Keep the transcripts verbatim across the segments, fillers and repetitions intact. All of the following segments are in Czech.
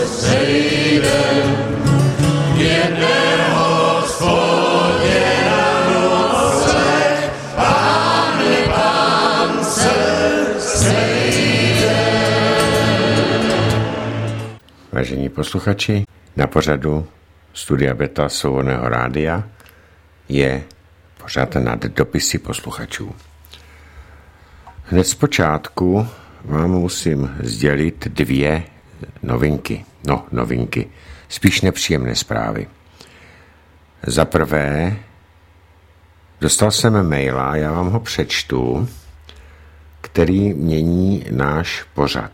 Vážení posluchači, na pořadu Studia Beta Svobodného rádia je pořad nad dopisy posluchačů. Hned z počátku vám musím sdělit dvě novinky. No, novinky. Spíš nepříjemné zprávy. Za prvé, dostal jsem maila, já vám ho přečtu, který mění náš pořad.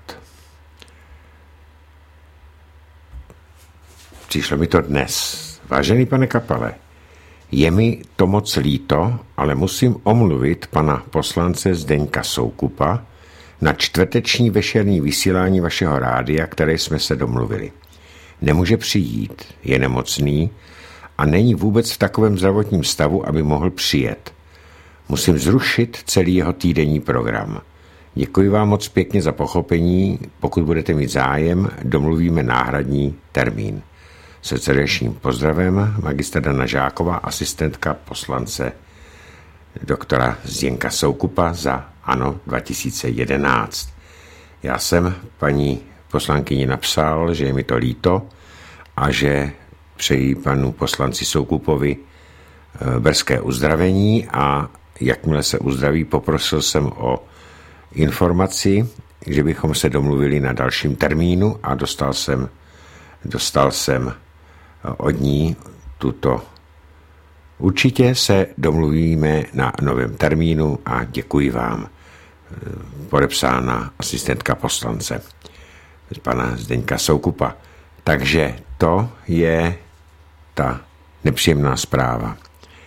Přišlo mi to dnes. Vážený pane Kapale, je mi to moc líto, ale musím omluvit pana poslance Zdeňka Soukupa na čtvrteční večerní vysílání vašeho rádia, které jsme se domluvili. Nemůže přijít, je nemocný a není vůbec v takovém zdravotním stavu, aby mohl přijet. Musím zrušit celý jeho týdenní program. Děkuji vám moc pěkně za pochopení. Pokud budete mít zájem, domluvíme náhradní termín. Se srdečným pozdravem magistra Dana Žáková, asistentka poslance doktora Zdeňka Soukupa za ANO dva tisíce jedenáct. Já jsem paní poslankyni napsal, že je mi to líto a že přeji panu poslanci Soukupovi brzké uzdravení a jakmile se uzdraví, poprosil jsem o informaci, že bychom se domluvili na dalším termínu a dostal jsem, dostal jsem od ní tuto. Určitě se domluvíme na novém termínu a děkuji vám. Podepsána asistentka poslance pana Zdeňka Soukupa. Takže to je ta nepříjemná zpráva.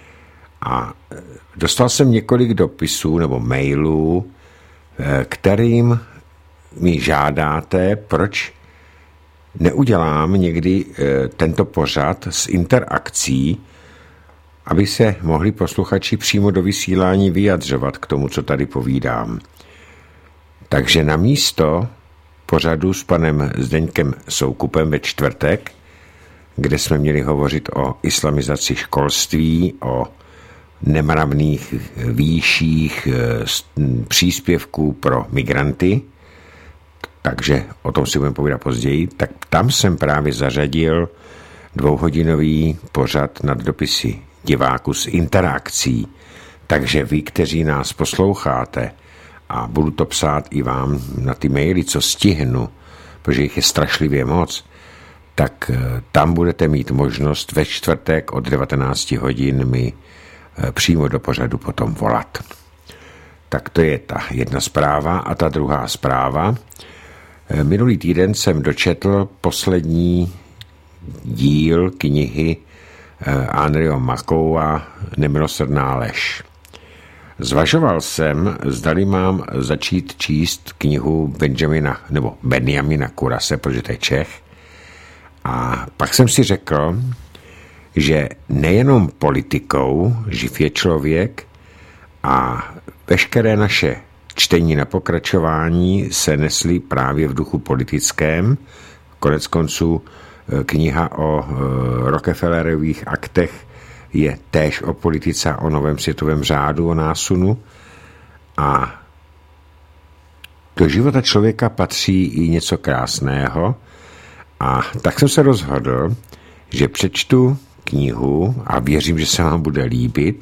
A dostal jsem několik dopisů nebo mailů, kterým mi žádáte, proč neudělám někdy tento pořad s interakcí, aby se mohli posluchači přímo do vysílání vyjadřovat k tomu, co tady povídám. Takže na místo pořadu s panem Zdeňkem Soukupem ve čtvrtek, kde jsme měli hovořit o islamizaci školství, o nemravných výších příspěvků pro migranty, takže o tom si budeme povídat později, tak tam jsem právě zařadil dvouhodinový pořad nad dopisy diváků s interakcí. Takže vy, kteří nás posloucháte, a budu to psát i vám na ty maily, co stihnu, protože jich je strašlivě moc, tak tam budete mít možnost ve čtvrtek od devatenáct hodin mi přímo do pořadu potom volat. Tak to je ta jedna zpráva. A ta druhá zpráva. Minulý týden jsem dočetl poslední díl knihy Andreho Makoua Nemilosrdná lež. Zvažoval jsem, zdali mám začít číst knihu Benjamina, nebo Benjamina Kurase, protože to je Čech. A pak jsem si řekl, že nejenom politikou živ je člověk a veškeré naše čtení na pokračování se nesly právě v duchu politickém. Konec konců kniha o Rockefellerových aktech je též o politice, o novém světovém řádu, o násunu. A do života člověka patří i něco krásného. A tak jsem se rozhodl, že přečtu knihu a věřím, že se vám bude líbit.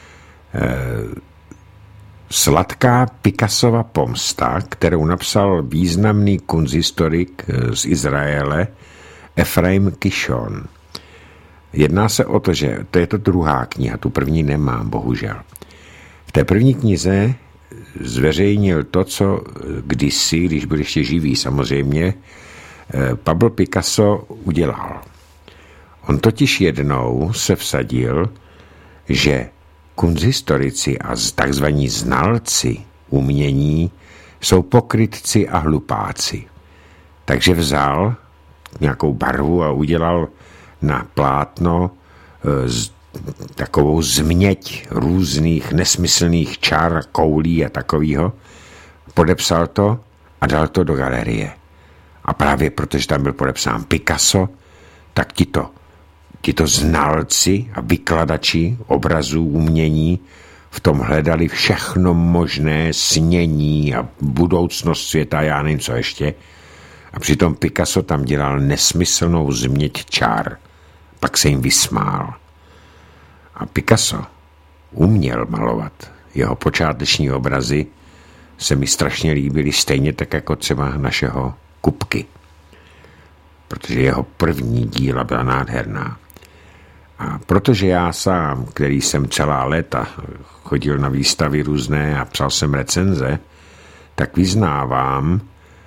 Sladká Picassova pomsta, kterou napsal významný kunsthistorik z Izraele Efraim Kishon. Jedná se o to, že to je to druhá kniha, tu první nemám, bohužel. V té první knize zveřejnil to, co kdysi, když byl ještě živý samozřejmě, Pablo Picasso udělal. On totiž jednou se vsadil, že kunsthistorici a takzvaní znalci umění jsou pokrytci a hlupáci. Takže vzal nějakou barvu a udělal na plátno z, takovou změť různých nesmyslných čar, koulí a takovýho. Podepsal to a dal to do galerie. A právě protože tam byl podepsán Picasso, tak tito, tito znalci a vykladači obrazů, umění v tom hledali všechno možné snění a budoucnost světa, já nevím co ještě. A přitom Picasso tam dělal nesmyslnou změť čár. Pak se jim vysmál. A Picasso uměl malovat. Jeho počáteční obrazy se mi strašně líbily, stejně tak jako třeba našeho Kupky. Protože jeho první díla byla nádherná. A protože já sám, který jsem celá léta chodil na výstavy různé a psal jsem recenze, tak vyznávám,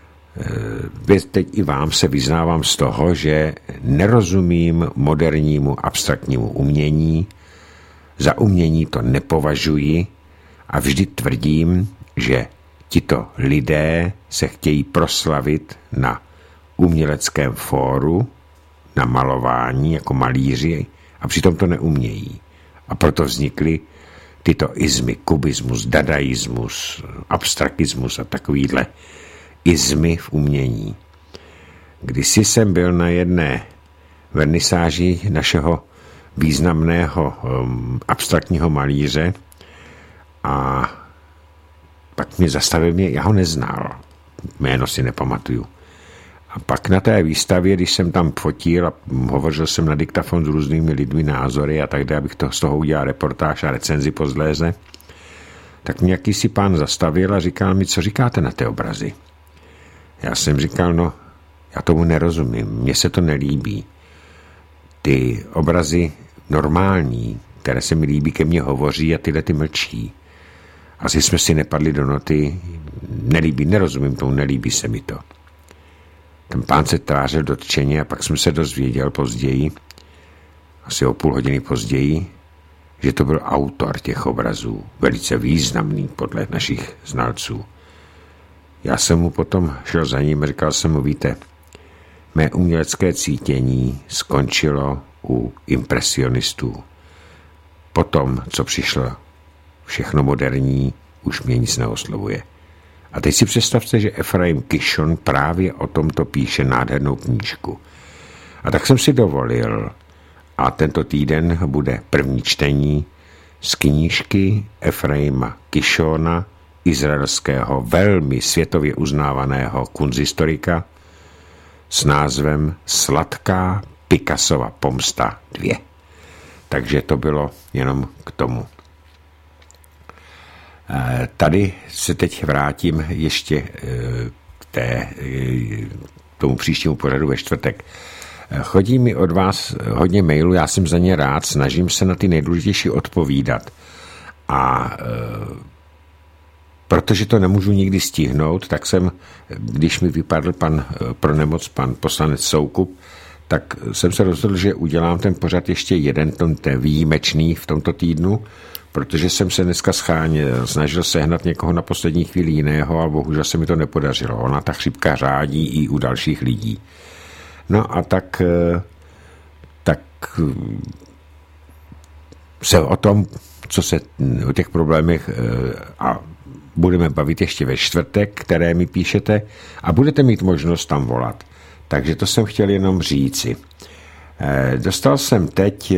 teď i vám se vyznávám z toho, že nerozumím modernímu abstraktnímu umění, za umění to nepovažuji a vždy tvrdím, že tito lidé se chtějí proslavit na uměleckém fóru, na malování jako malíři a přitom to neumějí. A proto vznikly tyto izmy, kubismus, dadaismus, abstraktismus a takovýhle izmy v umění. Kdysi jsem byl na jedné vernisáži našeho významného um, abstraktního malíře a pak mě zastavil mě, já ho neznal, jméno si nepamatuju. A pak na té výstavě, když jsem tam fotil a hovořil jsem na diktafon s různými lidmi, názory a tak dále, abych to z toho udělal reportáž a recenzi posléze, tak mě jakýsi pán zastavil a říkal mi, co říkáte na ty obrazy. Já jsem říkal, no, já tomu nerozumím, mně se to nelíbí. Ty obrazy normální, které se mi líbí, ke mně hovoří a tyhle ty mlčí. Asi jsme si nepadli do noty, nelíbí, nerozumím tomu, nelíbí se mi to. Ten pán se tvářil dotčeně a pak jsem se dozvěděl později, asi o půl hodiny později, že to byl autor těch obrazů, velice významný podle našich znalců. Já jsem mu potom šel za ním a říkal jsem mu, víte, mé umělecké cítění skončilo u impresionistů. Potom, co přišlo všechno moderní, už mě nic neoslovuje. A teď si představte, že Efraim Kishon právě o tomto píše nádhernou knížku. A tak jsem si dovolil, a tento týden bude první čtení z knížky Efraima Kishona, izraelského velmi světově uznávaného kunsthistorika s názvem Sladká Picassova pomsta dva. Takže to bylo jenom k tomu. Tady se teď vrátím ještě k té, tomu příštímu pořadu ve čtvrtek. Chodí mi od vás hodně mailů, já jsem za ně rád, snažím se na ty nejdůležitější odpovídat. A protože to nemůžu nikdy stihnout, tak jsem, když mi vypadl pan pro nemoc, pan poslanec Soukup, tak jsem se rozhodl, že udělám ten pořad ještě jeden, ten výjimečný v tomto týdnu, protože jsem se dneska scháněl, snažil sehnat někoho na poslední chvíli jiného, ale bohužel se mi to nepodařilo. Ona ta chřipka řádí i u dalších lidí. No a tak, tak se o tom, co se o těch problémech a budeme bavit ještě ve čtvrtek, které mi píšete a budete mít možnost tam volat. Takže to jsem chtěl jenom říci. Dostal jsem teď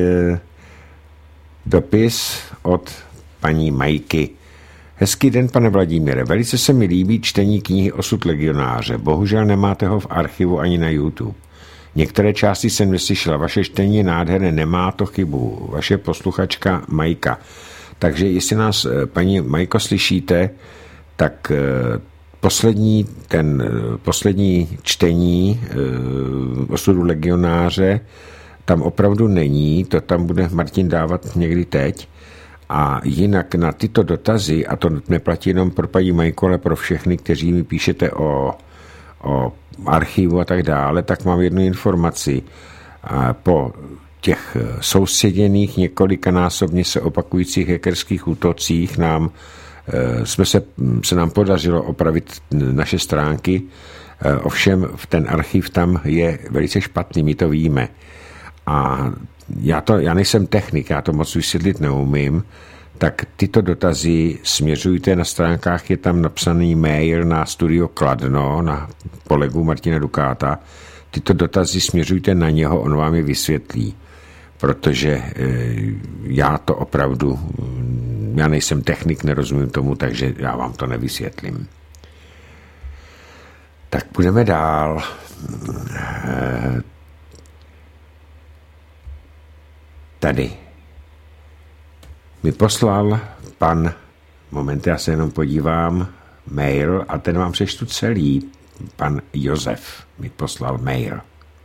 dopis od paní Majky. Hezký den, pane Vladimíre. Velice se mi líbí čtení knihy Osud legionáře. Bohužel nemáte ho v archivu ani na YouTube. Některé části jsem neslyšela. Vaše čtení je nádherné, nemá to chybu. Vaše posluchačka Majka. Takže jestli nás, paní Majko, slyšíte, tak poslední, ten poslední čtení Osudu legionáře tam opravdu není, to tam bude Martin dávat někdy teď. A jinak na tyto dotazy, a to neplatí jenom pro paní Majku, ale pro všechny, kteří mi píšete o, o archivu a tak dále, tak mám jednu informaci. A po těch soustředěných několikanásobně se opakujících hackerských útocích nám, jsme se, se nám podařilo opravit naše stránky, ovšem ten archiv tam je velice špatný, my to víme. A já, to, já nejsem technik, já to moc vysvětlit neumím, tak tyto dotazy směřujte na stránkách, je tam napsaný mail na Studio Kladno, na kolegu Martina Dukáta. Tyto dotazy směřujte na něho, on vám je vysvětlí, protože já to opravdu, já nejsem technik, nerozumím tomu, takže já vám to nevysvětlím. Tak půjdeme dál. Tady mi poslal pan, moment, já se jenom podívám, mail a ten vám přečtu celý. Pan Josef mi poslal mail.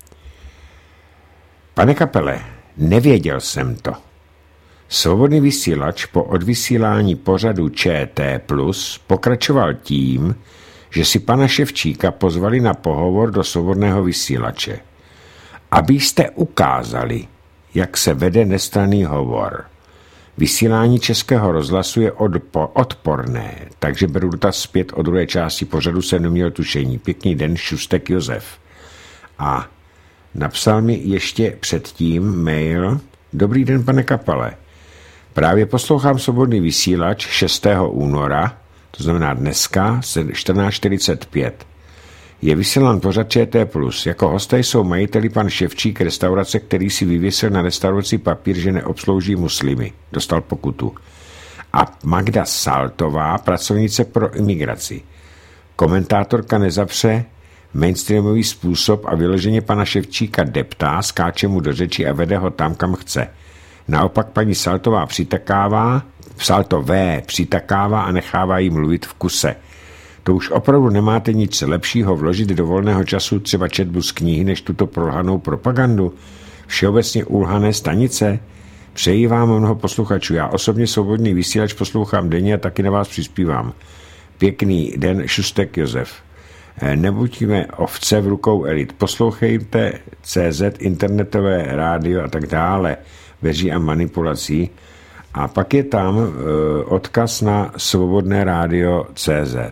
Pane Kapele, nevěděl jsem to. Svobodný vysílač po odvysílání pořadu Č T plus pokračoval tím, že si pana Ševčíka pozvali na pohovor do svobodného vysílače. Abyste ukázali, jak se vede nestranný hovor. Vysílání Českého rozhlasu je odpo- odporné, takže beru dotaz zpět o druhé části pořadu, jsem neměl tušení. Pěkný den, Šustek Josef. A napsal mi ještě předtím mail. Dobrý den, pane Kapale. Právě poslouchám svobodný vysílač šestého února, to znamená dneska, čtrnáct čtyřicet pět. Je vysílán pořad Č T plus. Jako hosté jsou majiteli pan Ševčík restaurace, který si vyvěsil na restauraci papír, že neobslouží muslimy. Dostal pokutu. A Magda Saltová, pracovnice pro imigraci. Komentátorka nezapře mainstreamový způsob a vyloženě pana Ševčíka deptá, skáče mu do řeči a vede ho tam, kam chce. Naopak paní Saltová přitakává, Saltové přitakává a nechává jí mluvit v kuse. To už opravdu nemáte nic lepšího vložit do volného času třeba četbu z knihy, než tuto prolhanou propagandu? Všeobecně ulhané stanice? Přeji vám mnoho posluchačů. Já osobně svobodný vysílač poslouchám denně a taky na vás přispívám. Pěkný den, Šustek Josef. Nebuďme ovce v rukou elit. Poslouchejte C Z, internetové rádio a tak dále, veří a manipulací. A pak je tam uh, odkaz na svobodné rádio C Z.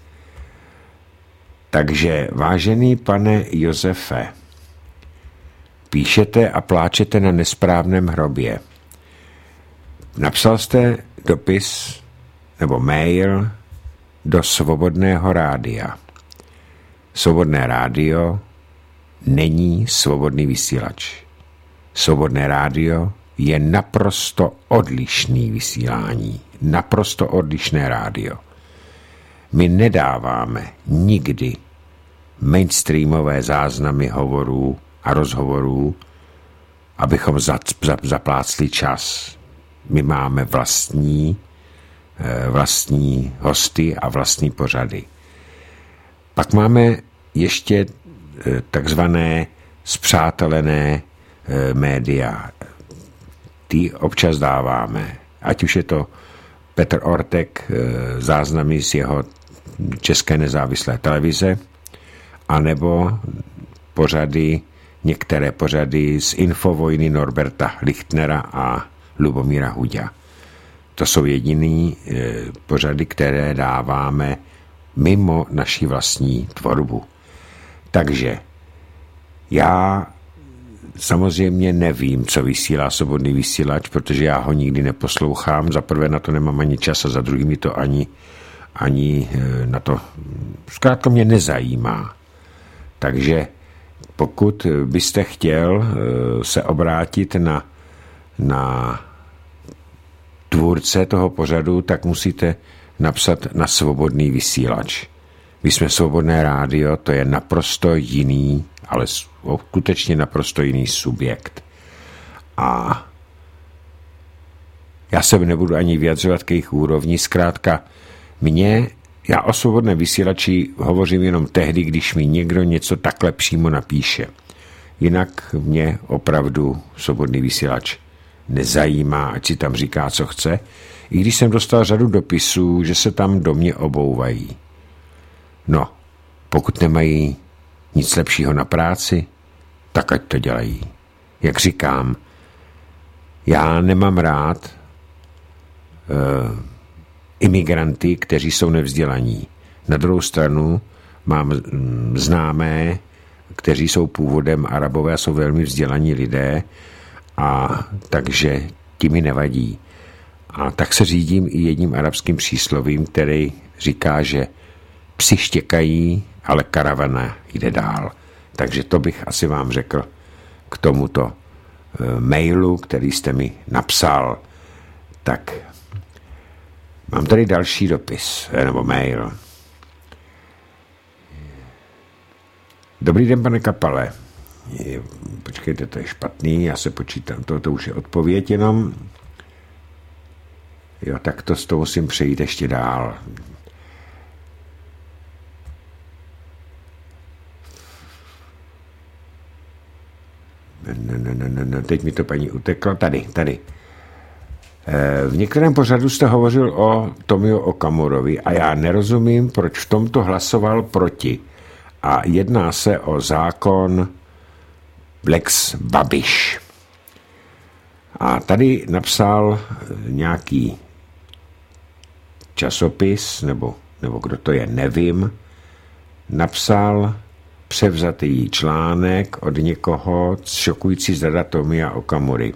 Takže, vážený pane Josefe, píšete a pláčete na nesprávném hrobě. Napsal jste dopis nebo mail do svobodného rádia. Svobodné rádio není svobodný vysílač. Svobodné rádio je naprosto odlišný vysílání. Naprosto odlišné rádio. My nedáváme nikdy mainstreamové záznamy hovorů a rozhovorů, abychom zaplácli čas. My máme vlastní, vlastní hosty a vlastní pořady. Pak máme ještě takzvané spřátelené média. Ty občas dáváme. Ať už je to Petr Ortek, záznamy z jeho české nezávislé televize, anebo pořady, některé pořady z Infovojny Norberta Lichtnera a Lubomíra Huďa. To jsou jediný pořady, které dáváme mimo naši vlastní tvorbu. Takže já samozřejmě nevím, co vysílá svobodný vysílač, protože já ho nikdy neposlouchám. Za prvé na to nemám ani čas a za druhý mi to ani, ani na to zkrátka mě nezajímá. Takže pokud byste chtěl se obrátit na, na tvůrce toho pořadu, tak musíte napsat na svobodný vysílač. My jsme svobodné rádio, to je naprosto jiný, ale skutečně naprosto jiný subjekt. A já se nebudu ani vyjadřovat k jejich úrovni, zkrátka mě, já o svobodném vysílači hovořím jenom tehdy, když mi někdo něco takhle přímo napíše. Jinak mě opravdu svobodný vysílač nezajímá, ať si tam říká, co chce, i když jsem dostal řadu dopisů, že se tam do mě obouvají. No, pokud nemají nic lepšího na práci, tak ať to dělají. Jak říkám, já nemám rád uh, imigranty, kteří jsou nevzdělaní. Na druhou stranu mám známé, kteří jsou původem Arabové a jsou velmi vzdělaní lidé, a takže ti mi nevadí. A tak se řídím i jedním arabským příslovím, který říká, že psi štěkají, ale karavana jde dál. Takže to bych asi vám řekl k tomuto mailu, který jste mi napsal. Tak mám tady další dopis, nebo mail. Dobrý den, pane Kapale. Počkejte, to je špatný, já se počítám, to, to už je odpověď jenom. Jo, tak to s toho musím přejít ještě dál. No, no, no, no, no, teď mi to paní uteklo. Tady, tady. V některém pořadu jste hovořil o Tomio Okamurovi a já nerozumím, proč v tomto hlasoval proti. A jedná se o zákon Lex Babiš. A tady napsal nějaký časopis, nebo, nebo kdo to je, nevím, napsal převzatý článek od někoho, šokující zrada Tomia Okamury.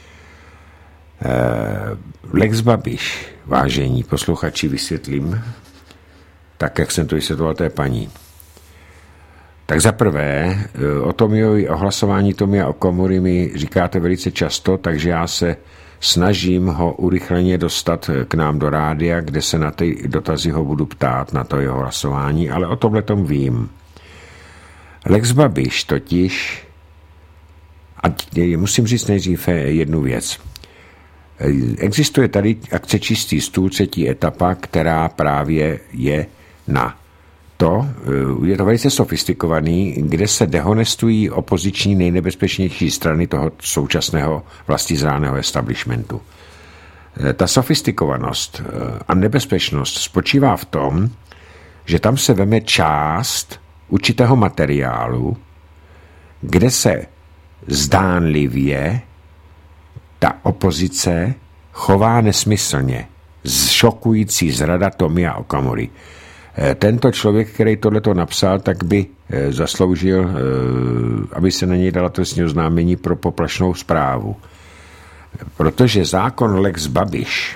Lex Babiš, vážení posluchači, vysvětlím, tak, jak jsem to vysvětloval té paní. Tak za prvé, o Tomiovi, o hlasování Tomia Okamury mi říkáte velice často, takže já se snažím ho urychleně dostat k nám do rádia, kde se na ty dotazy ho budu ptát, na to jeho hlasování, ale o tomhle tom vím. Lex Babiš totiž, a musím říct nejdřív jednu věc. Existuje tady akce Čistý stůl, třetí etapa, která právě je na to, je to velice sofistikovaný, kde se dehonestují opoziční nejnebezpečnější strany toho současného vlastizráného establishmentu. Ta sofistikovanost a nebezpečnost spočívá v tom, že tam se veme část určitého materiálu, kde se zdánlivě ta opozice chová nesmyslně. Šokující zrada Tomia Okamury. Tento člověk, který tohleto napsal, tak by zasloužil, aby se na něj dala trestní oznámení pro poplašnou zprávu. Protože zákon Lex Babiš,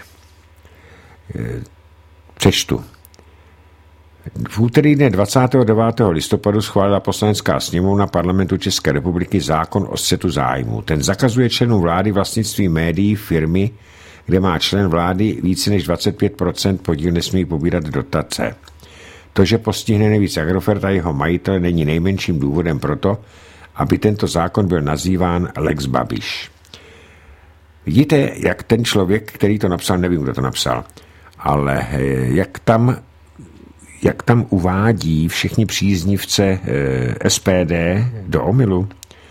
přečtu, v úterý dne dvacátého devátého listopadu schválila Poslanecká sněmovna Parlamentu České republiky zákon o střetu zájmů. Ten zakazuje členům vlády vlastnictví médií firmy, kde má člen vlády více než dvacet pět procent podíl, nesmí pobírat dotace. To, že postihne nejvíc Agrofert a jeho majitel, není nejmenším důvodem proto, aby tento zákon byl nazýván Lex Babiš. Vidíte, jak ten člověk, který to napsal, nevím, kdo to napsal, ale jak tam, jak tam uvádí všichni příznivce S P D do omylu.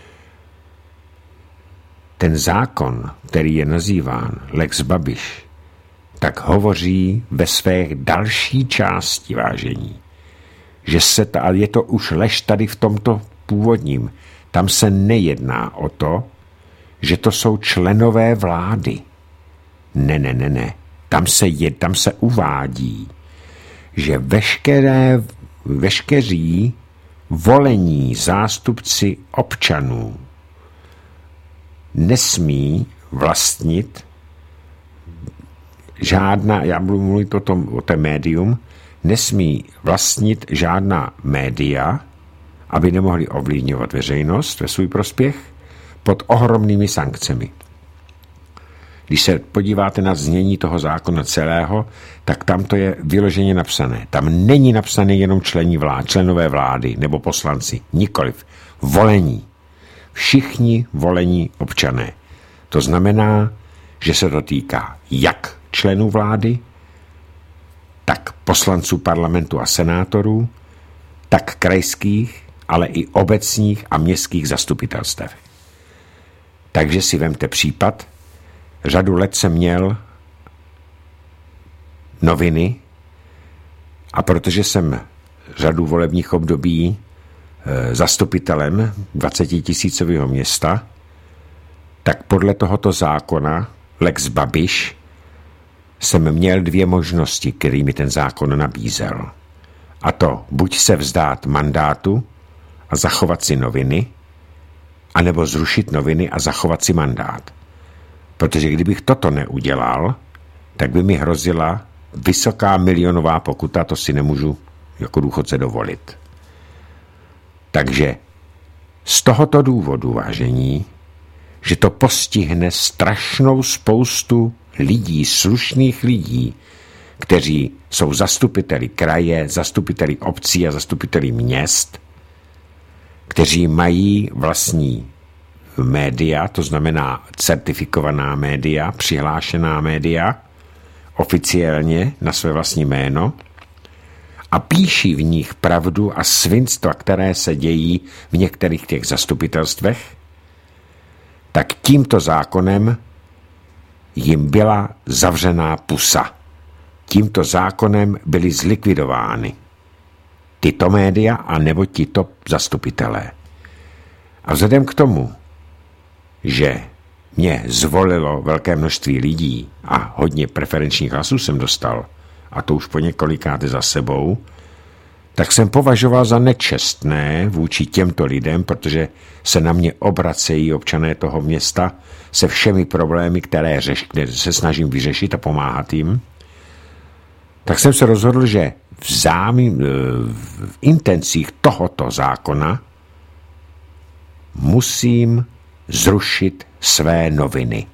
Ten zákon, který je nazýván Lex Babiš, tak hovoří ve své další části, vážení, že se ta, ale je to už lež tady v tomto původním, tam se nejedná o to, že to jsou členové vlády. Ne, ne, ne, ne. Tam se, je, tam se uvádí, že veškeré, veškeří volení zástupci občanů nesmí vlastnit žádná, já budu mluvit o tom, o té médium, nesmí vlastnit žádná média, aby nemohli ovlivňovat veřejnost ve svůj prospěch, pod ohromnými sankcemi. Když se podíváte na znění toho zákona celého, tak tam to je vyloženě napsané. Tam není napsané jenom člení vlád, členové vlády nebo poslanci. Nikoliv. Volení. Všichni volení občané. To znamená, že se to týká jak členů vlády, tak poslanců parlamentu a senátorů, tak krajských, ale i obecních a městských zastupitelstev. Takže si vemte případ, řadu let jsem měl noviny a protože jsem řadu volebních období e, zastupitelem dvacetitisícového města, tak podle tohoto zákona Lex Babiš jsem měl dvě možnosti, kterými ten zákon nabízel. A to buď se vzdát mandátu a zachovat si noviny, anebo zrušit noviny a zachovat si mandát. Protože kdybych toto neudělal, tak by mi hrozila vysoká milionová pokuta, to si nemůžu jako důchodce dovolit. Takže z tohoto důvodu, vážení, že to postihne strašnou spoustu lidí, slušných lidí, kteří jsou zastupiteli kraje, zastupiteli obcí a zastupiteli měst, kteří mají vlastní média, to znamená certifikovaná média, přihlášená média, oficiálně na své vlastní jméno a píší v nich pravdu a svinstva, které se dějí v některých těch zastupitelstvech, tak tímto zákonem jim byla zavřená pusa. Tímto zákonem byly zlikvidovány tyto média a nebo tito zastupitelé. A vzhledem k tomu, že mě zvolilo velké množství lidí a hodně preferenčních hlasů jsem dostal, a to už po několikáté za sebou, tak jsem považoval za nečestné vůči těmto lidem, protože se na mě obracejí občané toho města se všemi problémy, které, řeš, které se snažím vyřešit a pomáhat jim, tak jsem se rozhodl, že v, zámi, v intencích tohoto zákona musím zrušit své noviny.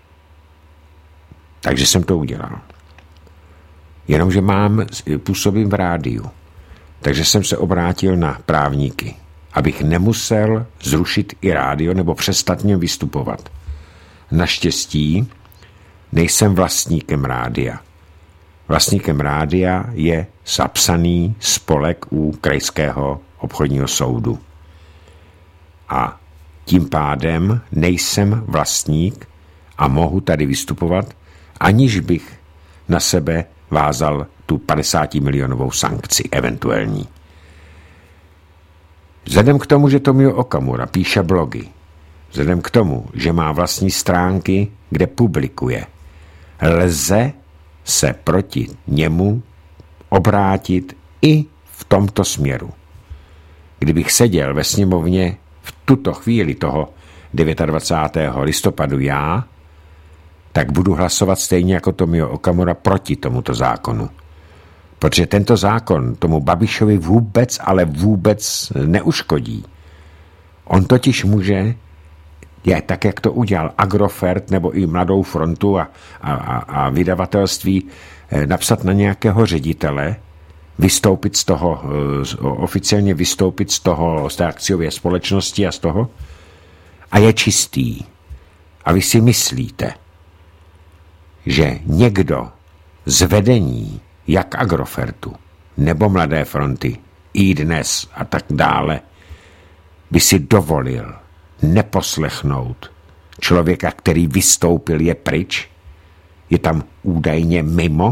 Takže jsem to udělal. Jenomže mám, působím v rádiu. Takže jsem se obrátil na právníky, abych nemusel zrušit i rádio nebo přestat mě vystupovat. Naštěstí nejsem vlastníkem rádia. Vlastníkem rádia je zapsaný spolek u krajského obchodního soudu. A tím pádem nejsem vlastník a mohu tady vystupovat, aniž bych na sebe vázal tu padesátimilionovou sankci eventuální. Vzhledem k tomu, že Tomio Okamura píše blogy, vzhledem k tomu, že má vlastní stránky, kde publikuje, lze se proti němu obrátit i v tomto směru. Kdybych seděl ve sněmovně v tuto chvíli toho dvacátého devátého listopadu já, tak budu hlasovat stejně jako Tomio Okamura proti tomuto zákonu. Protože tento zákon tomu Babišovi vůbec, ale vůbec neuškodí. On totiž může, je tak, jak to udělal Agrofert nebo i Mladou frontu a, a, a vydavatelství, napsat na nějakého ředitele, vystoupit z toho, oficiálně vystoupit z toho, z té akciové společnosti a z toho, a je čistý. A vy si myslíte, že někdo z vedení, jak Agrofertu, nebo Mladé fronty, i dnes a tak dále, by si dovolil neposlechnout člověka, který vystoupil, je pryč, je tam údajně mimo?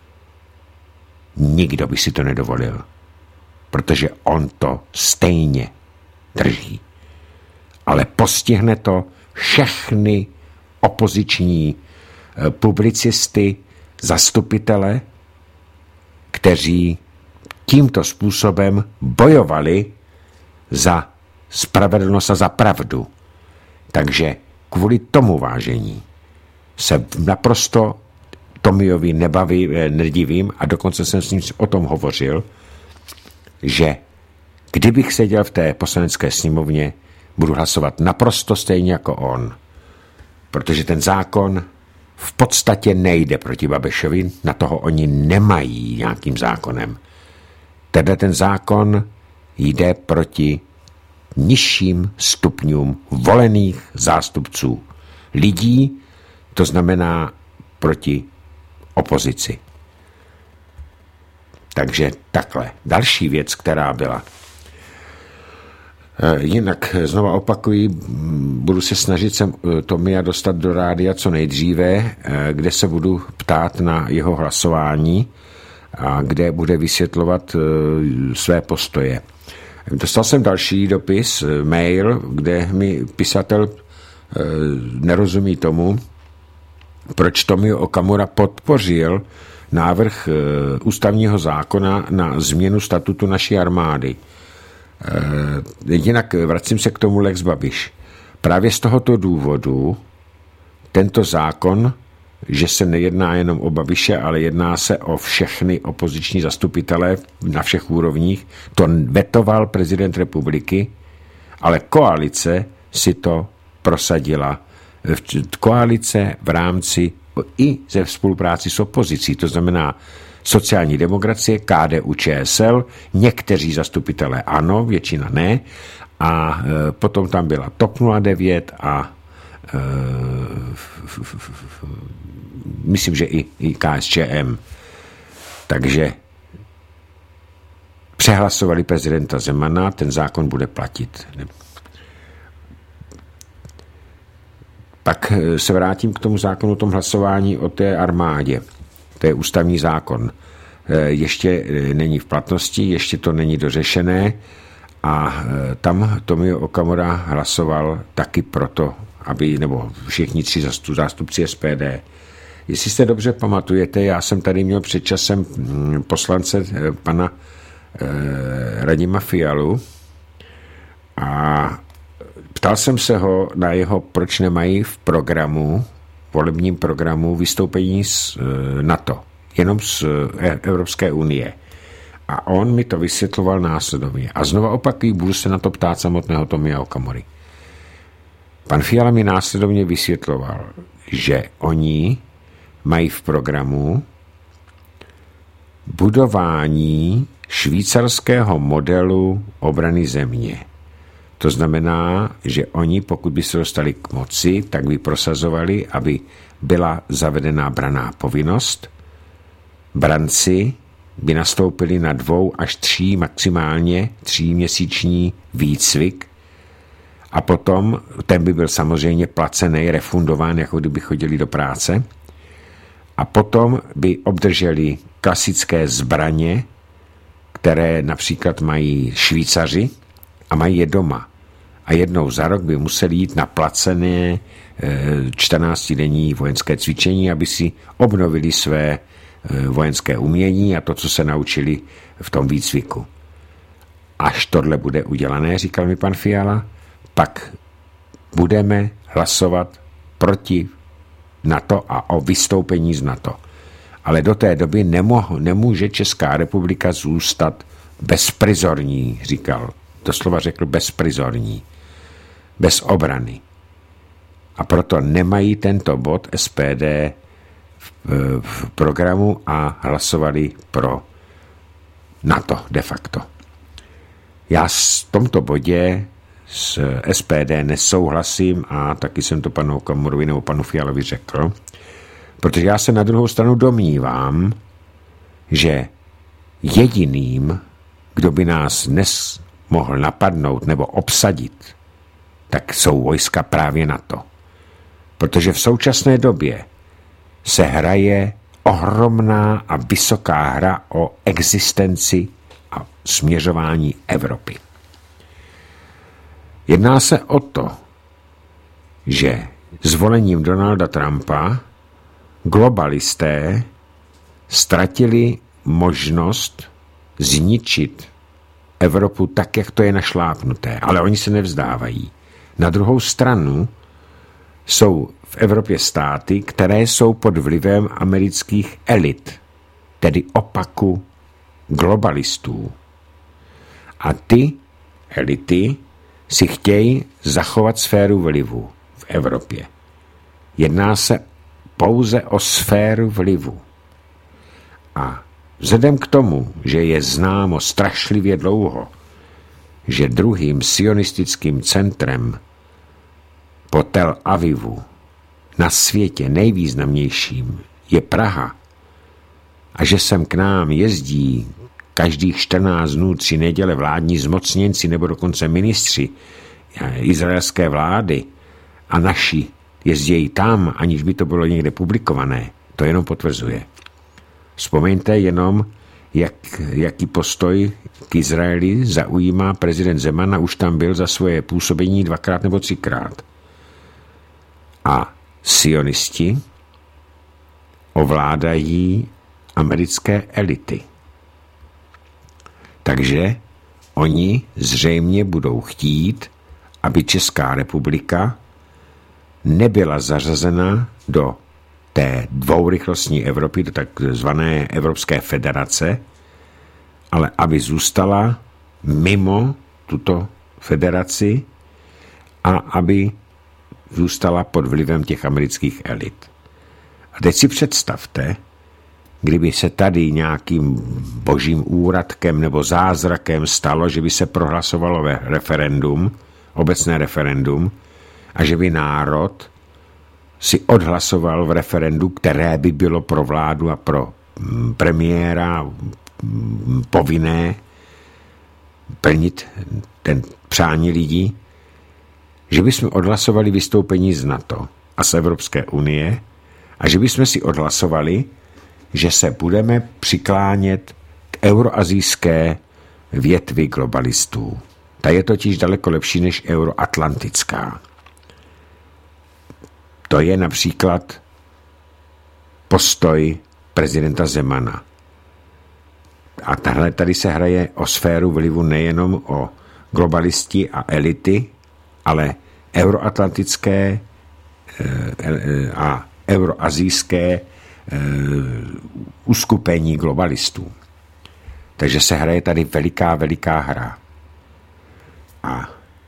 Nikdo by si to nedovolil, protože on to stejně drží. Ale postihne to všechny opoziční publicisty, zastupitele, kteří tímto způsobem bojovali za spravedlnost a za pravdu. Takže kvůli tomu, vážení, se naprosto Tomiovi nebaví, nedivím a dokonce jsem s ním o tom hovořil, že kdybych seděl v té poslanecké sněmovně, budu hlasovat naprosto stejně jako on. Protože ten zákon v podstatě nejde proti Babišovi, na toho oni nemají nějakým zákonem. Tedy ten zákon jde proti nižším stupňům volených zástupců lidí, to znamená proti opozici. Takže takhle. Další věc, která byla. Jinak znova opakuji, budu se snažit sem Tomia dostat do rádia co nejdříve, kde se budu ptát na jeho hlasování a kde bude vysvětlovat své postoje. Dostal jsem další dopis, mail, kde mi pisatel nerozumí tomu, proč Tomio Okamura podpořil návrh ústavního zákona na změnu statutu naší armády. Jinak vracím se k tomu Lex Babiš. Právě z tohoto důvodu tento zákon že se nejedná jenom o Babiše, ale jedná se o všechny opoziční zastupitele na všech úrovních. To vetoval prezident republiky, ale koalice si to prosadila. Koalice v rámci i ze spolupráci s opozicí, to znamená sociální demokracie, K D U Č S L, někteří zastupitelé ano, většina ne, a e, potom tam byla T O P nula devět a e, f, f, f, f, myslím, že i, i K S Č M. Takže přehlasovali prezidenta Zemana, ten zákon bude platit. Pak se vrátím k tomu zákonu o tom hlasování o té armádě. To je ústavní zákon. Ještě není v platnosti, ještě to není dořešené a tam Tomio Okamura hlasoval taky proto, aby, nebo všichni tři zástupci S P D. Jestli se dobře pamatujete, já jsem tady měl před časem poslance pana Radima Fialu a ptal jsem se ho na jeho, proč nemají v programu, volebním programu vystoupení z NATO, jenom z Evropské unie. A on mi to vysvětloval následovně. A znova opakují, budu se na to ptát samotného Tomia Okamury. Pan Fiala mi následovně vysvětloval, že oni mají v programu budování švýcarského modelu obrany země. To znamená, že oni, pokud by se dostali k moci, tak by prosazovali, aby byla zavedená branná povinnost. Branci by nastoupili na dvou až tří, maximálně tříměsíční výcvik a potom ten by byl samozřejmě placený, refundován, jako kdyby chodili do práce. A potom by obdrželi klasické zbraně, které například mají Švýcaři a mají je doma. A jednou za rok by museli jít na placené čtrnáctidenní vojenské cvičení, aby si obnovili své vojenské umění a to, co se naučili v tom výcviku. Až tohle bude udělané, říkal mi pan Fiala, pak budeme hlasovat proti NATO a o vystoupení z NATO. Ale do té doby nemoh, nemůže Česká republika zůstat bezprizorní, říkal. Doslova řekl bezprizorní. Bez obrany. A proto nemají tento bod S P D v, v programu a hlasovali pro NATO de facto. Já v tomto bodě s S P D nesouhlasím a taky jsem to panu Okamurovi nebo panu Fialovi řekl, protože já se na druhou stranu domnívám, že jediným, kdo by nás dnes mohl napadnout nebo obsadit, tak jsou vojska právě NATO. Protože v současné době se hraje ohromná a vysoká hra o existenci a směřování Evropy. Jedná se o to, že zvolením Donalda Trumpa globalisté ztratili možnost zničit Evropu tak, jak to je našlápnuté, ale oni se nevzdávají. Na druhou stranu jsou v Evropě státy, které jsou pod vlivem amerických elit, tedy opaku globalistů. A ty elity si chtějí zachovat sféru vlivu v Evropě. Jedná se pouze o sféru vlivu. A vzhledem k tomu, že je známo strašlivě dlouho, že druhým sionistickým centrem po Tel Avivu na světě nejvýznamnějším je Praha a že sem k nám jezdí každých čtrnáct dnů, tři neděle vládní zmocněnci nebo dokonce ministři izraelské vlády a naši jezdí tam, aniž by to bylo někde publikované, to jenom potvrzuje. Vzpomeňte jenom, jak, jaký postoj k Izraeli zaujímá prezident Zeman a už tam byl za svoje působení dvakrát nebo třikrát. A sionisti ovládají americké elity. Takže oni zřejmě budou chtít, aby Česká republika nebyla zařazena do té dvourychlostní Evropy, do takzvané Evropské federace, ale aby zůstala mimo tuto federaci a aby zůstala pod vlivem těch amerických elit. A teď si představte, kdyby se tady nějakým božím úradkem nebo zázrakem stalo, že by se prohlasovalo referendum, obecné referendum, a že by národ si odhlasoval v referendu, které by bylo pro vládu a pro premiéra povinné plnit ten přání lidí, že bychom odhlasovali vystoupení z NATO a z Evropské unie a že bychom si odhlasovali, že se budeme přiklánět k euroazijské větvi globalistů. Ta je totiž daleko lepší než euroatlantická. To je například postoj prezidenta Zemana. A tahle tady se hraje o sféru vlivu nejenom o globalisti a elity, ale euroatlantické a euroazijské uskupení globalistů. Takže se hraje tady veliká, veliká hra. A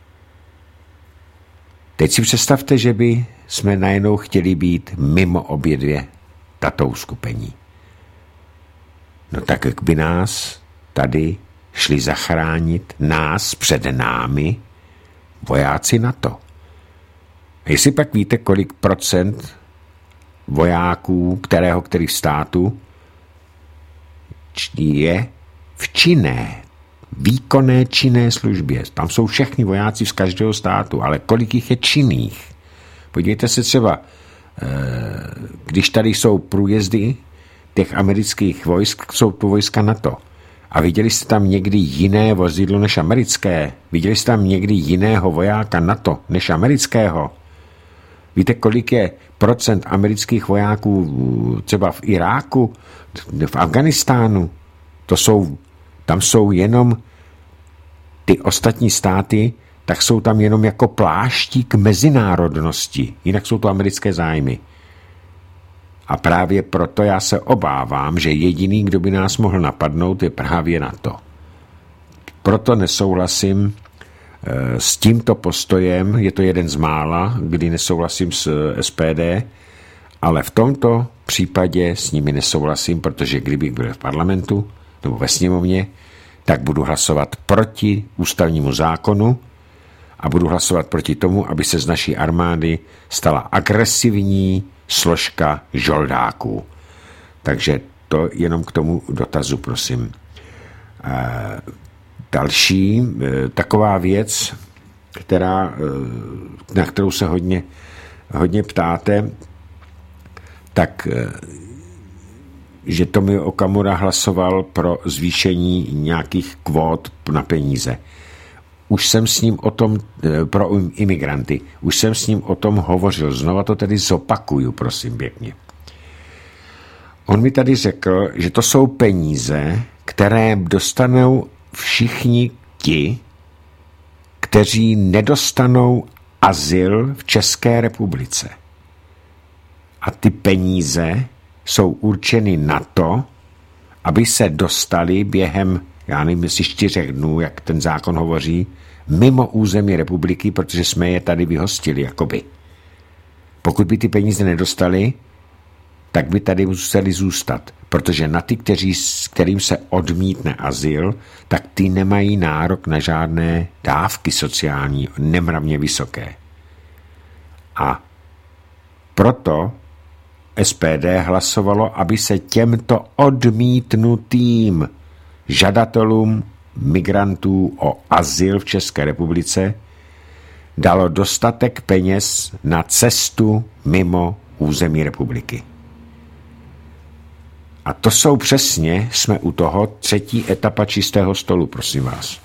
teď si představte, že by jsme najednou chtěli být mimo obě dvě tato uskupení. No tak jak by nás tady šli zachránit, nás před námi, vojáci NATO. A jestli pak víte, kolik procent vojáků, kterého kterých států je v činné, výkonné činné službě. Tam jsou všechny vojáci z každého státu, ale kolik jich je činných? Podívejte se třeba, když tady jsou průjezdy těch amerických vojsk, jsou tu vojska NATO. A viděli jste tam někdy jiné vozidlo než americké? Viděli jste tam někdy jiného vojáka NATO než amerického? Víte, kolik je procent amerických vojáků třeba v Iráku, v Afganistánu? To jsou, tam jsou jenom ty ostatní státy, tak jsou tam jenom jako pláštík mezinárodnosti. Jinak jsou to americké zájmy. A právě proto já se obávám, že jediný, kdo by nás mohl napadnout, je právě NATO. Proto nesouhlasím s tímto postojem, je to jeden z mála, kdy nesouhlasím s S P D, ale v tomto případě s nimi nesouhlasím, protože kdybych byl v parlamentu nebo ve sněmovně, tak budu hlasovat proti ústavnímu zákonu a budu hlasovat proti tomu, aby se z naší armády stala agresivní složka žoldáků. Takže to jenom k tomu dotazu, prosím. E, další e, taková věc, která, e, na kterou se hodně, hodně ptáte, tak e, že Tomio Okamura hlasoval pro zvýšení nějakých kvót na peníze. Už jsem s ním o tom, pro imigranty, už jsem s ním o tom hovořil, znova to tedy zopakuju, prosím pěkně. On mi tady řekl, že to jsou peníze, které dostanou všichni ti, kteří nedostanou azyl v České republice. A ty peníze jsou určeny na to, aby se dostali během, já nevím, jestli čtyřech dnů, jak ten zákon hovoří, mimo území republiky, protože jsme je tady vyhostili, jakoby. Pokud by ty peníze nedostali, tak by tady museli zůstat, protože na ty, kteří, kterým se odmítne azyl, tak ty nemají nárok na žádné dávky sociální, nemravně vysoké. A proto S P D hlasovalo, aby se těmto odmítnutým žadatelům migrantů o azyl v České republice dalo dostatek peněz na cestu mimo území republiky. A to jsou přesně, jsme u toho třetí etapa čistého stolu, prosím vás.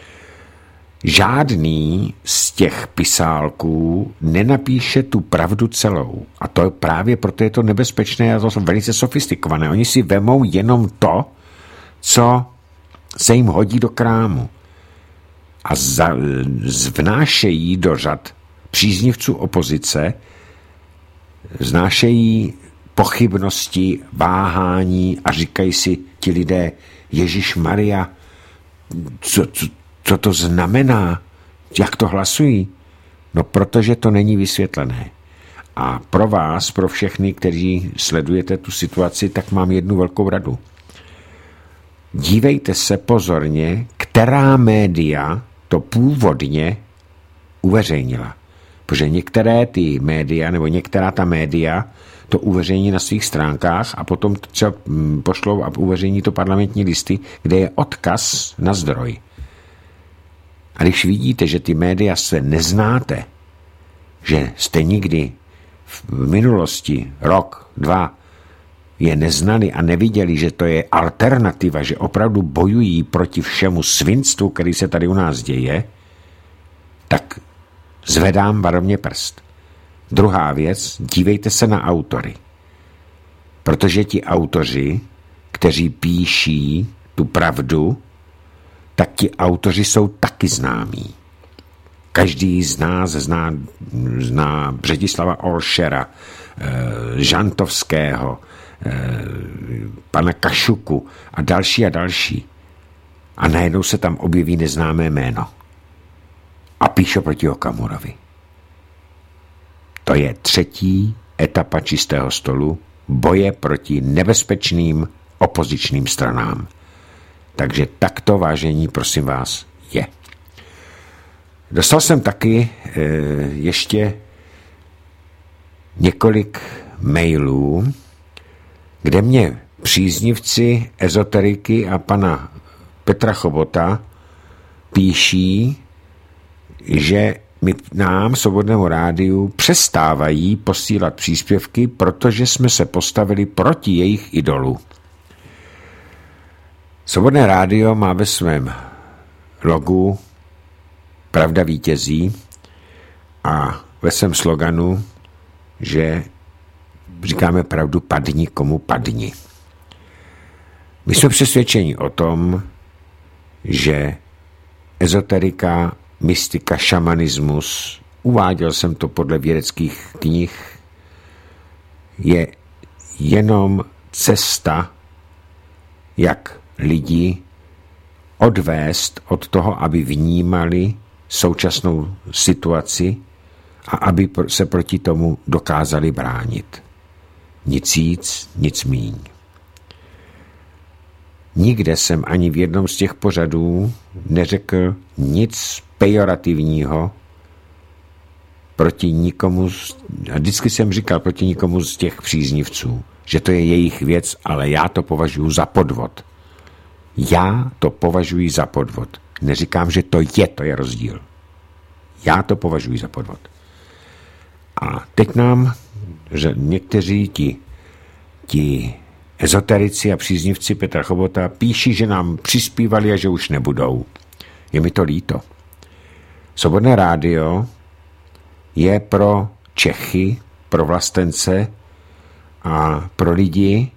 Žádný z těch pisálků nenapíše tu pravdu celou. A to právě proto je to nebezpečné a to jsou velice sofistikované. Oni si vemou jenom to, co se jim hodí do krámu. A za, vnášejí do řad příznivců opozice, vznášejí pochybnosti, váhání a říkají si ti lidé, Ježíš Maria, co, co, co to znamená? Jak to hlasují? No, protože to není vysvětlené. A pro vás, pro všechny, kteří sledujete tu situaci, tak mám jednu velkou radu. Dívejte se pozorně, která média to původně uveřejnila. Protože některé ty média, nebo některá ta média to uveřejní na svých stránkách a potom třeba pošlou a uveřejní to Parlamentní listy, kde je odkaz na zdroj. A když vidíte, že ty média se neznáte, že jste nikdy v minulosti, rok, dva, je neznali a neviděli, že to je alternativa, že opravdu bojují proti všemu svinstvu, který se tady u nás děje, tak zvedám varovně prst. Druhá věc, dívejte se na autory. Protože ti autoři, kteří píší tu pravdu, tak ti autoři jsou taky známí. Každý z nás zná, zná Břetislava Olšera, eh, Žantovského, eh, pana Kašuku a další a další. A najednou se tam objeví neznámé jméno. A píše proti Okamurovi. To je třetí etapa čistého stolu boje proti nebezpečným opozičním stranám. Takže takto, vážení, prosím vás, je. Dostal jsem taky e, ještě několik mailů, kde mě příznivci ezoteriky a pana Petra Chobota píší, že my nám, Svobodnému rádiu, přestávají posílat příspěvky, protože jsme se postavili proti jejich idolu. Svobodné rádio má ve svém logu Pravda vítězí a ve svém sloganu, že říkáme pravdu padni komu padni. My jsme přesvědčeni o tom, že ezoterika, mystika, šamanismus, uváděl jsem to podle vědeckých knih, je jenom cesta, jak lidi odvést od toho, aby vnímali současnou situaci a aby se proti tomu dokázali bránit. Nic víc, nic míň. Nikde jsem ani v jednom z těch pořadů neřekl nic pejorativního proti nikomu, a vždycky jsem říkal proti nikomu z těch příznivců, že to je jejich věc, ale já to považuji za podvod. Já to považuji za podvod. Neříkám, že to je, to je rozdíl. Já to považuji za podvod. A teď nám, že někteří ti, ti ezoterici a příznivci Petra Chobota píší, že nám přispívali a že už nebudou. Je mi to líto. Svobodné rádio je pro Čechy, pro vlastence a pro lidi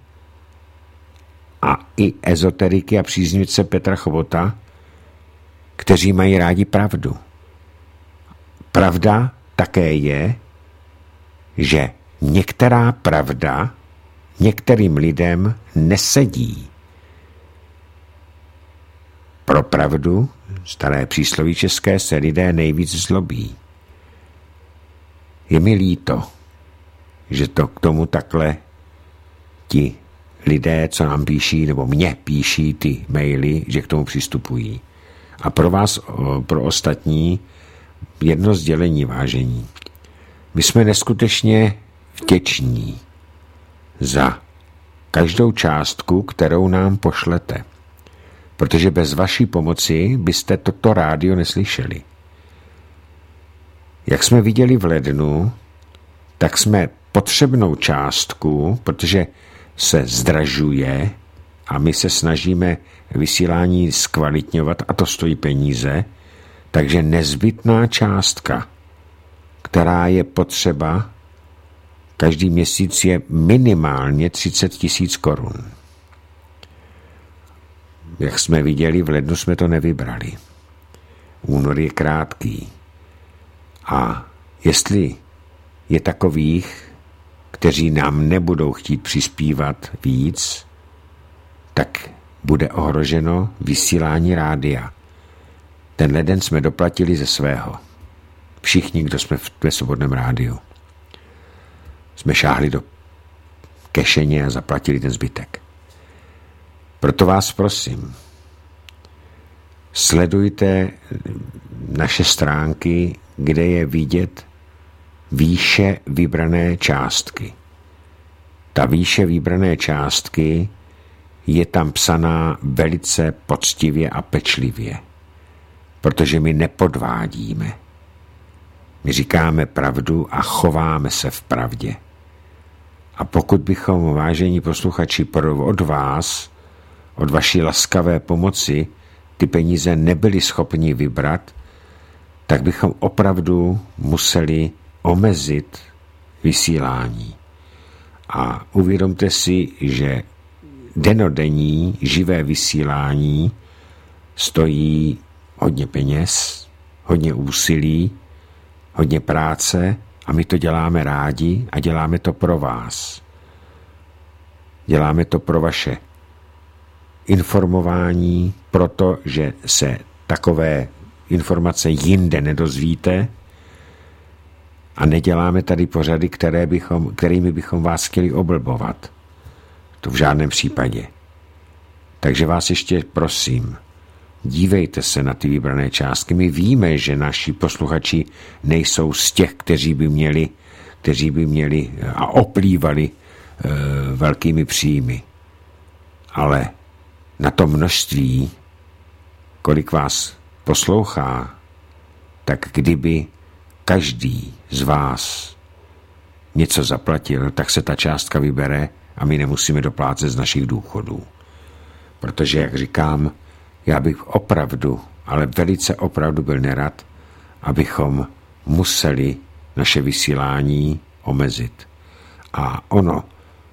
a i ezoteriky a příznivce Petra Chobota, kteří mají rádi pravdu. Pravda také je, že některá pravda některým lidem nesedí. Pro pravdu, staré přísloví české, se lidé nejvíc zlobí. Je mi líto, že to k tomu takhle ti lidé, co nám píší, nebo mě píší ty maily, že k tomu přistupují. A pro vás, pro ostatní, jedno sdělení, vážení. My jsme neskutečně vděční za každou částku, kterou nám pošlete. Protože bez vaší pomoci byste toto rádio neslyšeli. Jak jsme viděli v lednu, tak jsme potřebnou částku, protože se zdražuje a my se snažíme vysílání zkvalitňovat a to stojí peníze, takže nezbytná částka, která je potřeba, každý měsíc je minimálně třicet tisíc korun. Jak jsme viděli, v lednu jsme to nevybrali. Únor je krátký. A jestli je takových kteří nám nebudou chtít přispívat víc, tak bude ohroženo vysílání rádia. Tenhle den jsme doplatili ze svého. Všichni, kdo jsme ve Svobodném rádiu. Jsme šáhli do kešeně a zaplatili ten zbytek. Proto vás prosím, sledujte naše stránky, kde je vidět výše vybrané částky. Ta výše vybrané částky je tam psaná velice poctivě a pečlivě, protože my nepodvádíme. My říkáme pravdu a chováme se v pravdě. A pokud bychom, vážení posluchači, od vás, od vaší laskavé pomoci, ty peníze nebyli schopni vybrat, tak bychom opravdu museli omezit vysílání. A uvědomte si, že denodenní živé vysílání stojí hodně peněz, hodně úsilí, hodně práce a my to děláme rádi a děláme to pro vás. Děláme to pro vaše informování, protože se takové informace jinde nedozvíte a neděláme tady pořady, které bychom, kterými bychom vás chtěli oblbovat. To v žádném případě. Takže vás ještě prosím, dívejte se na ty vybrané částky. My víme, že naši posluchači nejsou z těch, kteří by měli, kteří by měli a oplývali e, velkými příjmy. Ale na to množství, kolik vás poslouchá, tak kdyby každý z vás něco zaplatil, tak se ta částka vybere a my nemusíme doplácet z našich důchodů. Protože, jak říkám, já bych opravdu, ale velice opravdu byl nerad, abychom museli naše vysílání omezit. A ono,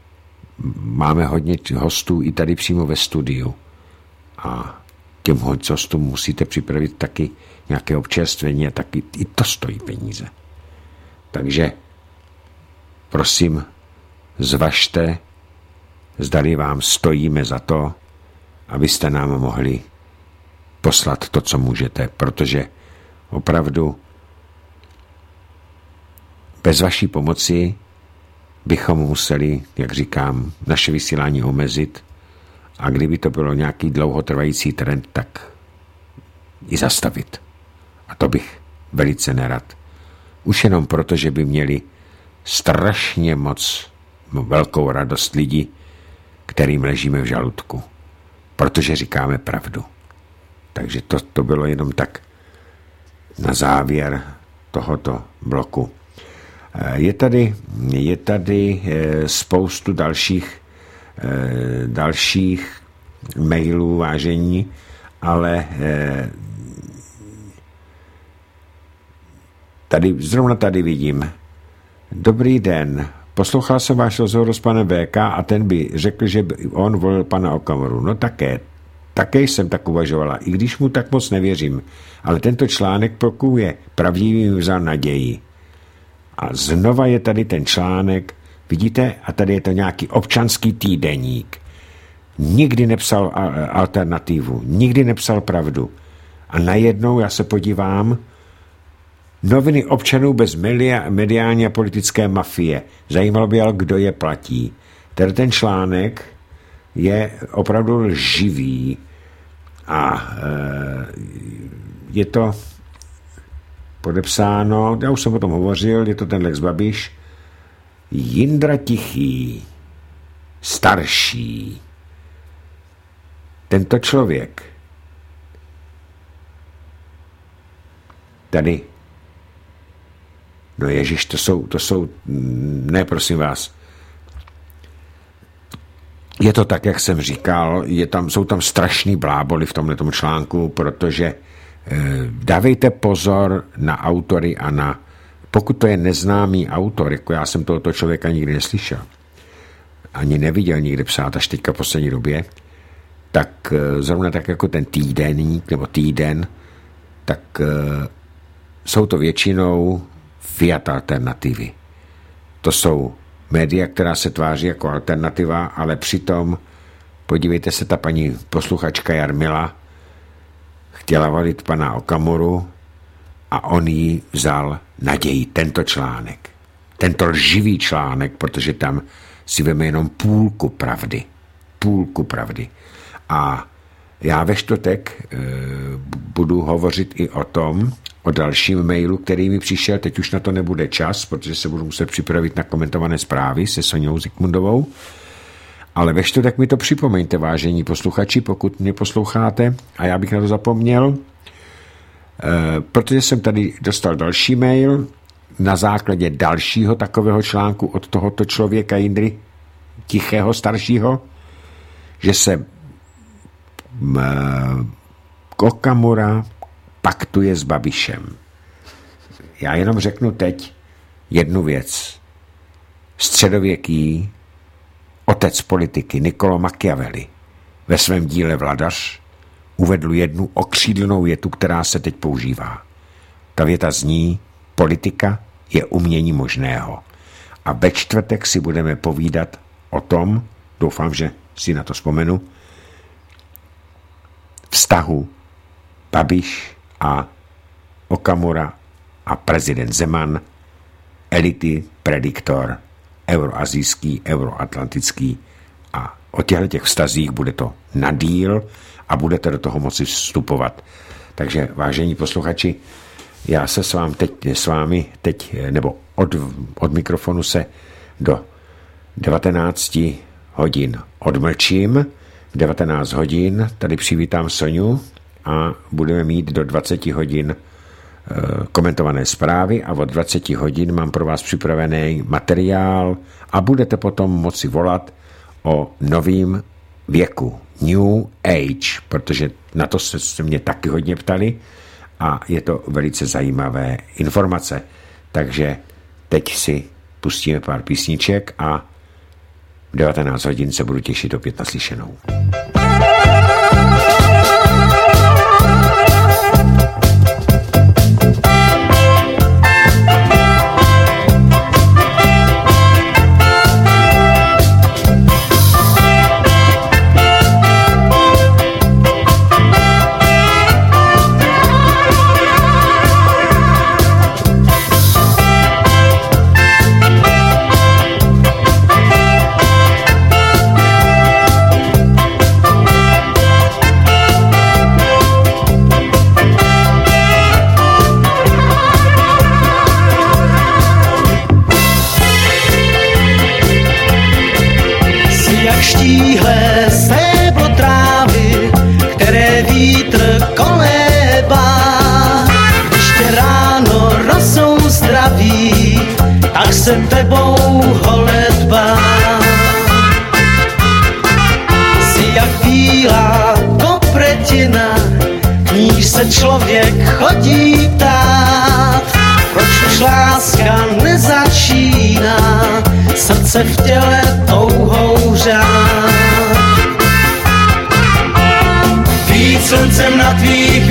máme hodně hostů i tady přímo ve studiu. A těm hostům musíte připravit taky nějaké občerstvení a taky i to stojí peníze. Takže prosím, zvažte, zdali vám stojíme za to, abyste nám mohli poslat to, co můžete, protože opravdu bez vaší pomoci bychom museli, jak říkám, naše vysílání omezit a kdyby to bylo nějaký dlouhotrvající trend, tak i zastavit. A to bych velice nerad. Už jenom proto, že by měli strašně moc velkou radost lidi, kterým ležíme v žaludku. Protože říkáme pravdu. Takže to, to bylo jenom tak na závěr tohoto bloku. Je tady, je tady spoustu dalších, dalších mailů, vážení, ale tady, zrovna tady vidím. Dobrý den. Poslouchal jsem váš rozhovor s panem V K a ten by řekl, že by on volil pana Okamuru. No také. Také jsem tak uvažovala, i když mu tak moc nevěřím. Ale tento článek, pokud je pravdivý, mi vzal naději. A znova je tady ten článek, vidíte, a tady je to nějaký občanský týdeník. Nikdy nepsal alternativu, nikdy nepsal pravdu. A najednou já se podívám, noviny občanů bez mediální a politické mafie. Zajímalo by, ale kdo je platí. Tady ten článek je opravdu lživý a je to podepsáno, já už jsem o tom hovořil, je to ten Lex Babiš, Jindra Tichý, starší. Tento člověk tady, no ježiš, to jsou, to jsou, ne, prosím vás, je to tak, jak jsem říkal, je tam, jsou tam strašný bláboli v tomhletom článku, protože e, dávejte pozor na autory a na, pokud to je neznámý autor, jako já jsem tohoto člověka nikdy neslyšel, ani neviděl nikde psát až teďka v poslední době, tak e, zrovna tak jako ten týdeník nebo týden, tak e, jsou to většinou Fiat alternativy. To jsou média, která se tváří jako alternativa, ale přitom, podívejte se, ta paní posluchačka Jarmila chtěla volit pana Okamuru a on jí vzal naději tento článek. Tento lživý článek, protože tam si veme jenom půlku pravdy. Půlku pravdy. A já ve čtvrtek e, budu hovořit i o tom, o dalším mailu, který mi přišel. Teď už na to nebude čas, protože se budu muset připravit na komentované zprávy se Soňou Zikmundovou. Ale ve čtvrtek mi to připomeňte, vážení posluchači, pokud mě posloucháte, a já bych na to zapomněl, e, protože jsem tady dostal další mail na základě dalšího takového článku od tohoto člověka Jindry Tichého staršího, že se Okamura paktuje s Babišem. Já jenom řeknu teď jednu věc. Středověký otec politiky Niccolo Machiavelli ve svém díle Vladař uvedl jednu okřídlenou větu, která se teď používá. Ta věta zní: politika je umění možného. A ve čtvrtek si budeme povídat o tom, doufám, že si na to vzpomenu, vztahu Babiš a Okamura a prezident Zeman, elity, prediktor, euroazijský, euroatlantický, a o těchto těch vztazích bude to na díl a budete do toho moci vstupovat. Takže, vážení posluchači, já se s vámi teď, s vámi teď nebo od, od mikrofonu se do devatenáct hodin odmlčím. V devatenáct hodin tady přivítám Soňu a budeme mít do dvacet hodin e, komentované zprávy a od dvacet hodin mám pro vás připravený materiál a budete potom moci volat o novým věku, New Age, protože na to se mě taky hodně ptali a je to velice zajímavé informace. Takže teď si pustíme pár písniček a v devatenáct hodin se budu těšit opět na slyšenou. Štíhle stéblo trávy, které vítr kolébá. Když tě ráno rosou zdraví, tak se tebou holedbá. Jsi jak bílá kopretina, k níž se člověk chodí ptát. Proč už láska nezačíná, srdce v těle touhou řád. Víc sluncem na tvých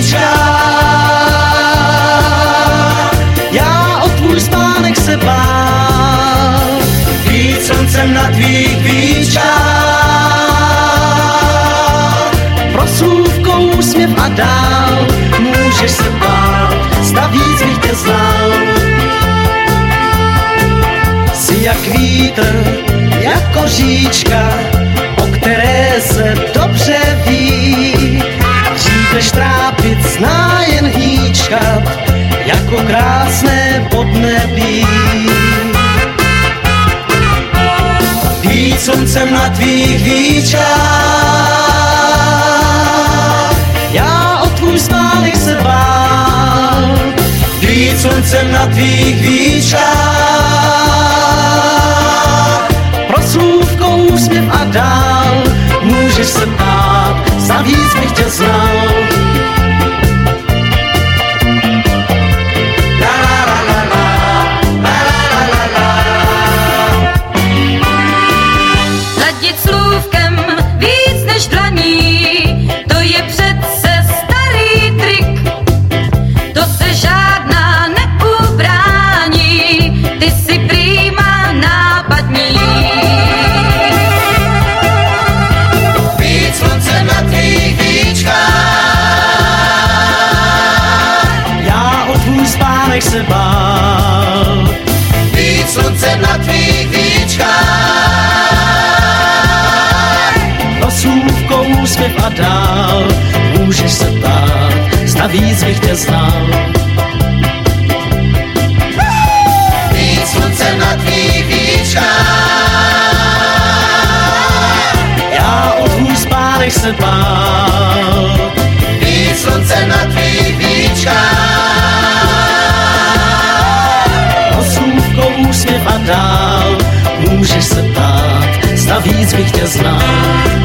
víčkách, já o tvůj spánek se bál. Víc sluncem na tvých víčkách, prosůvkou úsměv a dál. Můžeš se bát, zda víc bych tě znal. Jsi jak vítr, jako říčka, o které se dobře ví. Dřív než trápit zná jen hýčkat, jako krásné podnebí. Víc sluncem na tvých víčkách, já o tvůj spánek se bál. Víc sluncem na tvých víčkách, proslůvkou úsměv a dál. Můžeš se bát, za víc bych tě znal. Hladit slůvkem víc než dlaní, to je přece starý trik. To se žádná neubrání, ty si prýma nápad. víc bych tě znal. Víc slunce na tvých víčkách, já o tvůj spánek se bál. Víc slunce na tvých víčkách, rosůvkou úsměv a dál. Můžeš se ptát, zda víc bych tě znal.